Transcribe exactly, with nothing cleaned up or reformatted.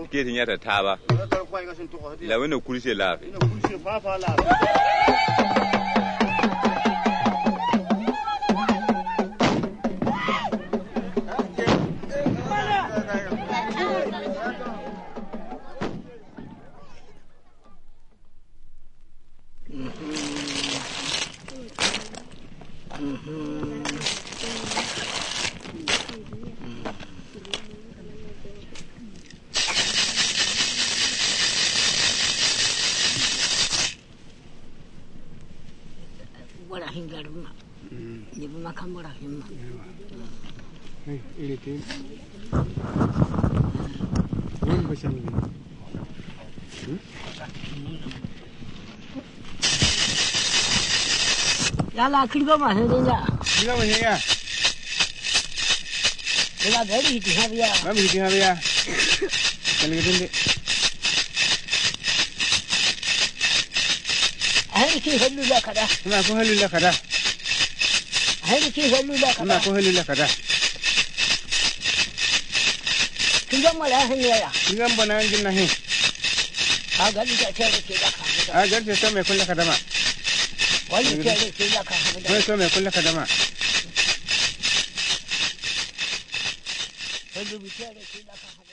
ke tin ya ta ta ba la wena kurse la ina kurse fa fa la Wala hingar ma. Ni ba makamura himma. Hey, ini tim. Ini macam ni. Yala kirgo ma he dinga. Kita macam ya. Ila beri di habia. Mami di habia. Kalau kita ni. Ahli ki hallu la kada. Ina ko hallu la kada. Ahli ki hallu la kada. Ina ko hallu la kada. Kinga mala hin ya. Kinga bana ngin nahi. Aga ni ta tere ke da ka. A garje to me kullu kada ma. Wani tere ke da ka. Wai to me kullu kada ma. Hallu bi tere ke da ka.